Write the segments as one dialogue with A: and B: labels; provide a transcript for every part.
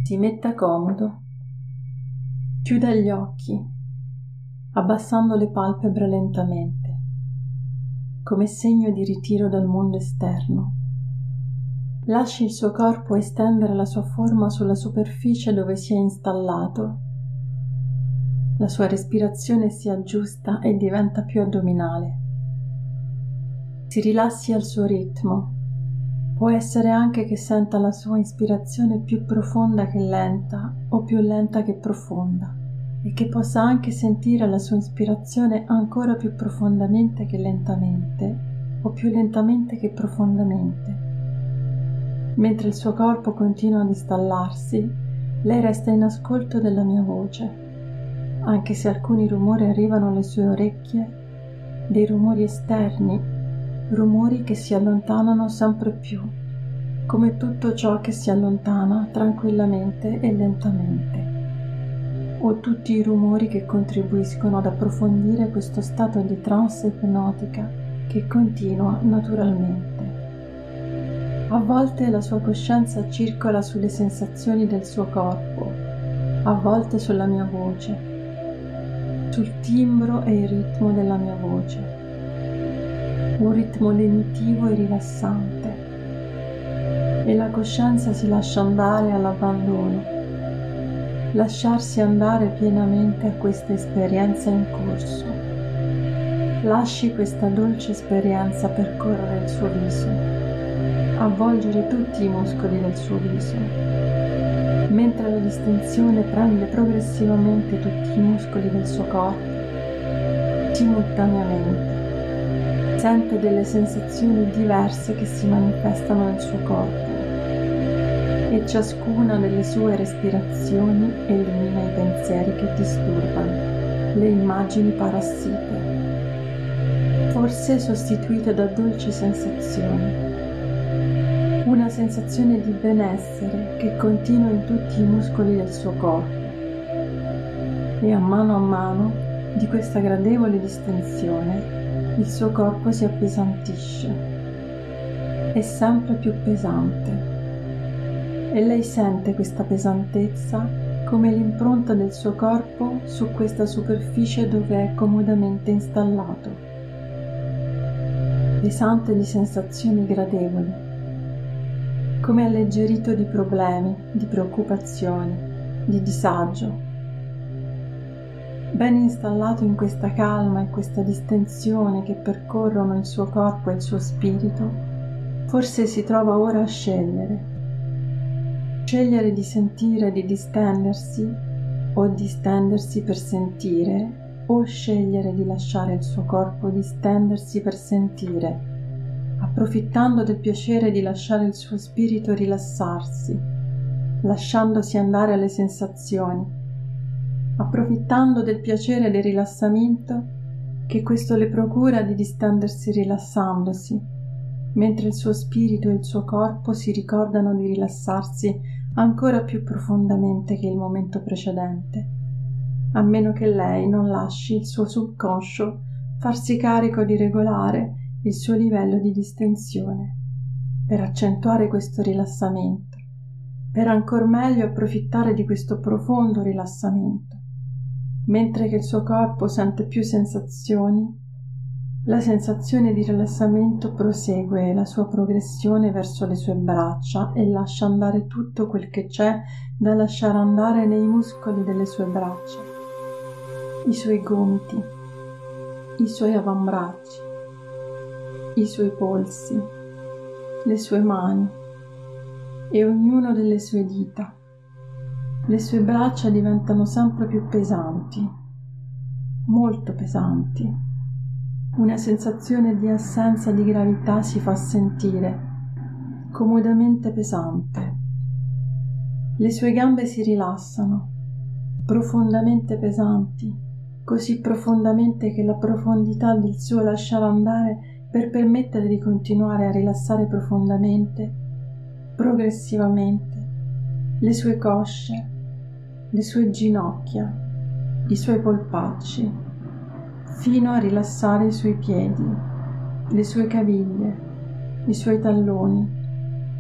A: Si metta comodo, chiuda gli occhi, abbassando le palpebre lentamente, come segno di ritiro dal mondo esterno. Lasci il suo corpo estendere la sua forma sulla superficie dove si è installato. La sua respirazione si aggiusta e diventa più addominale. Si rilassi al suo ritmo. Può essere anche che senta la sua ispirazione più profonda che lenta o più lenta che profonda e che possa anche sentire la sua ispirazione ancora più profondamente che lentamente o più lentamente che profondamente. Mentre il suo corpo continua ad installarsi, lei resta in ascolto della mia voce, anche se alcuni rumori arrivano alle sue orecchie, dei rumori esterni, rumori che si allontanano sempre più, come tutto ciò che si allontana tranquillamente e lentamente, o tutti i rumori che contribuiscono ad approfondire questo stato di trance ipnotica che continua naturalmente. A volte la sua coscienza circola sulle sensazioni del suo corpo, a volte sulla mia voce, sul timbro e il ritmo della mia voce. Un ritmo lenitivo e rilassante, e la coscienza si lascia andare all'abbandono, lasciarsi andare pienamente a questa esperienza in corso. Lasci questa dolce esperienza percorrere il suo viso, avvolgere tutti i muscoli del suo viso, mentre la distensione prende progressivamente tutti i muscoli del suo corpo, simultaneamente. Sente delle sensazioni diverse che si manifestano nel suo corpo e ciascuna delle sue respirazioni elimina i pensieri che disturbano, le immagini parassite, forse sostituite da dolci sensazioni. Una sensazione di benessere che continua in tutti i muscoli del suo corpo e a mano di questa gradevole distensione il suo corpo si appesantisce, è sempre più pesante e lei sente questa pesantezza come l'impronta del suo corpo su questa superficie dove è comodamente installato, pesante di sensazioni gradevoli, come alleggerito di problemi, di preoccupazioni, di disagio. Ben installato in questa calma e questa distensione che percorrono il suo corpo e il suo spirito, forse si trova ora a scegliere di sentire, di distendersi, o distendersi per sentire, o scegliere di lasciare il suo corpo distendersi per sentire, approfittando del piacere di lasciare il suo spirito rilassarsi, lasciandosi andare alle sensazioni, approfittando del piacere del rilassamento che questo le procura di distendersi rilassandosi, mentre il suo spirito e il suo corpo si ricordano di rilassarsi ancora più profondamente che il momento precedente, a meno che lei non lasci il suo subconscio farsi carico di regolare il suo livello di distensione, per accentuare questo rilassamento, per ancor meglio approfittare di questo profondo rilassamento. Mentre che il suo corpo sente più sensazioni, la sensazione di rilassamento prosegue la sua progressione verso le sue braccia e lascia andare tutto quel che c'è da lasciare andare nei muscoli delle sue braccia, i suoi gomiti, i suoi avambracci, i suoi polsi, le sue mani e ognuno delle sue dita. Le sue braccia diventano sempre più pesanti, molto pesanti. Una sensazione di assenza di gravità si fa sentire, comodamente pesante. Le sue gambe si rilassano, profondamente pesanti, così profondamente che la profondità del suo lasciare andare per permettere di continuare a rilassare profondamente, progressivamente, le sue cosce, le sue ginocchia, i suoi polpacci, fino a rilassare i suoi piedi, le sue caviglie, i suoi talloni,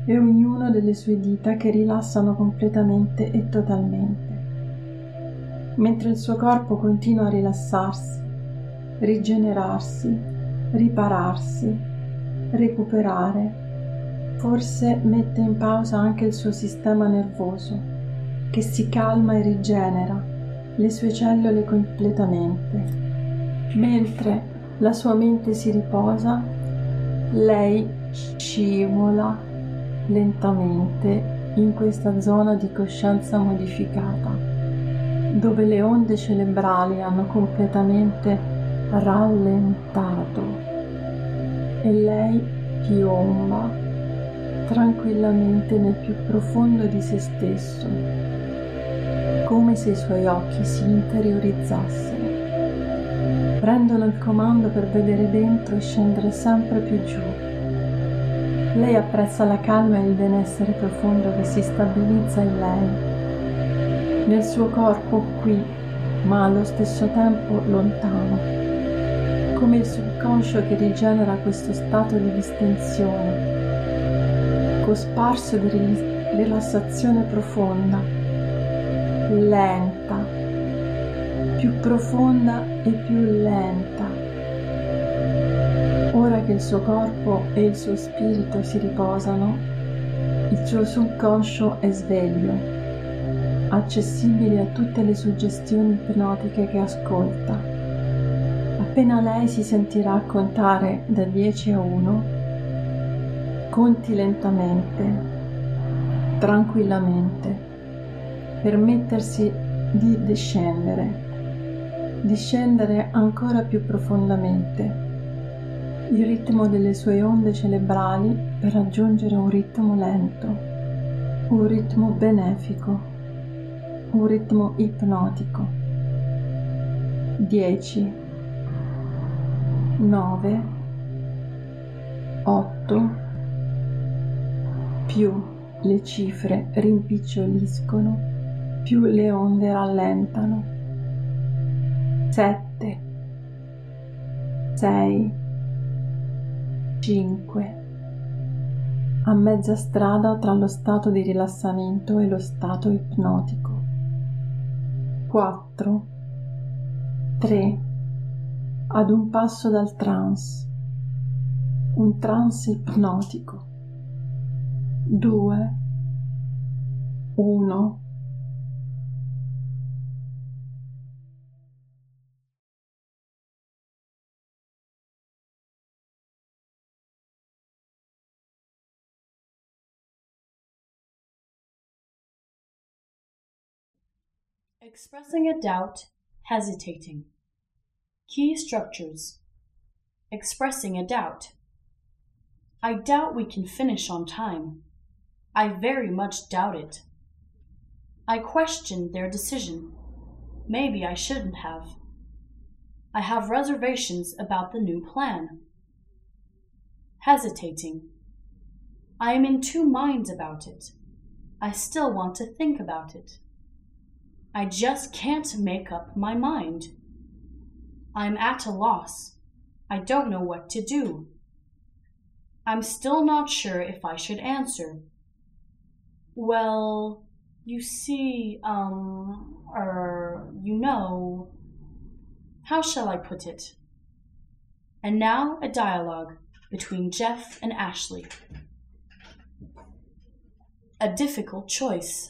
A: e ognuno delle sue dita che rilassano completamente e totalmente, mentre il suo corpo continua a rilassarsi, rigenerarsi, ripararsi, recuperare. Forse mette in pausa anche il suo sistema nervoso, che si calma e rigenera le sue cellule completamente. Mentre la sua mente si riposa, lei scivola lentamente in questa zona di coscienza modificata, dove le onde cerebrali hanno completamente rallentato e lei piomba tranquillamente nel più profondo di se stesso, come se i suoi occhi si interiorizzassero, prendono il comando per vedere dentro e scendere sempre più giù. Lei apprezza la calma e il benessere profondo che si stabilizza in lei, nel suo corpo qui, ma allo stesso tempo lontano, come il subconscio che rigenera questo stato di distensione, cosparso di rilassazione profonda, lenta, più profonda e più lenta. Ora che il suo corpo e il suo spirito si riposano, il suo subconscio è sveglio, accessibile a tutte le suggestioni ipnotiche che ascolta. Appena lei si sentirà contare da 10 a 1, conti lentamente, tranquillamente, permettersi di discendere ancora più profondamente il ritmo delle sue onde cerebrali per raggiungere un ritmo lento, un ritmo benefico, un ritmo ipnotico. 10, 9, 8, più le cifre rimpiccioliscono, più le onde rallentano. 7, 6, 5. A mezza strada tra lo stato di rilassamento e lo stato ipnotico. 4, 3. Ad un passo dal trance, un trance ipnotico. 2, 1.
B: Expressing a doubt, hesitating. Key structures. Expressing a doubt. I doubt we can finish on time. I very much doubt it. I question their decision. Maybe I shouldn't have. I have reservations about the new plan. Hesitating. I am in two minds about it. I still want to think about it. I just can't make up my mind. I'm at a loss. I don't know what to do. I'm still not sure if I should answer. Well, you see, you know, how shall I put it? And now a dialogue between Jeff and Ashley. A difficult choice.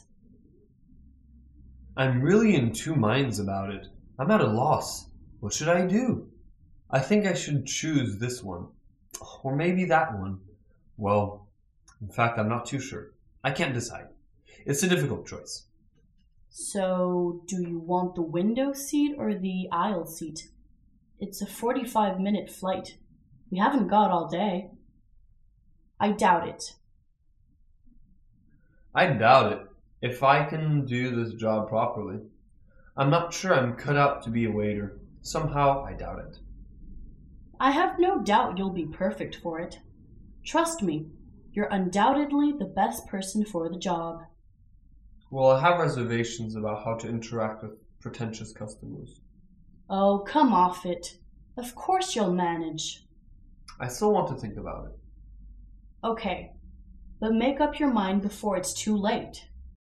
C: I'm really in two minds about it. I'm at a loss. What should I do? I think I should choose this one. Or maybe that one. Well, in fact, I'm not too sure. I can't decide. It's a difficult choice.
B: So, do you want the window seat or the aisle seat? It's a 45-minute flight. We haven't got all day. I doubt it.
C: I doubt it. If I can do this job properly. I'm not sure I'm cut out to be a waiter. Somehow, I doubt it.
B: I have no doubt you'll be perfect for it. Trust me, you're undoubtedly the best person for the job.
C: Well, I have reservations about how to interact with pretentious customers.
B: Oh, come off it. Of course you'll manage.
C: I still want to think about it.
B: Okay. but make up your mind before it's too late.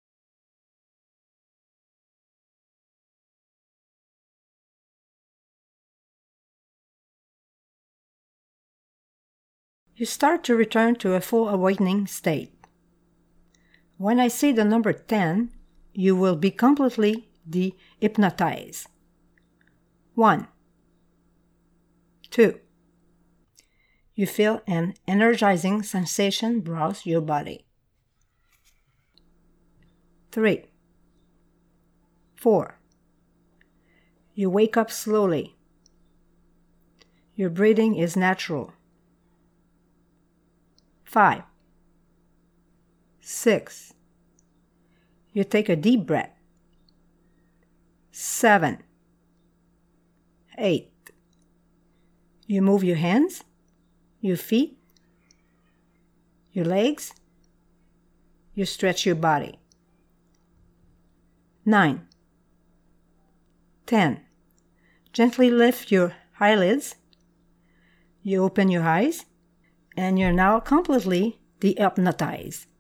D: You start to return to a full awakening state. When I say the number 10, you will be completely de-hypnotized. 1, 2. You feel an energizing sensation browse your body. 3, 4. You wake up slowly. Your breathing is natural. 5, 6. You take a deep breath. 7, 8. You move your hands, your feet, your legs. You stretch your body. 9, 10. Gently lift your eyelids. You open your eyes, and you're now completely de-hypnotized.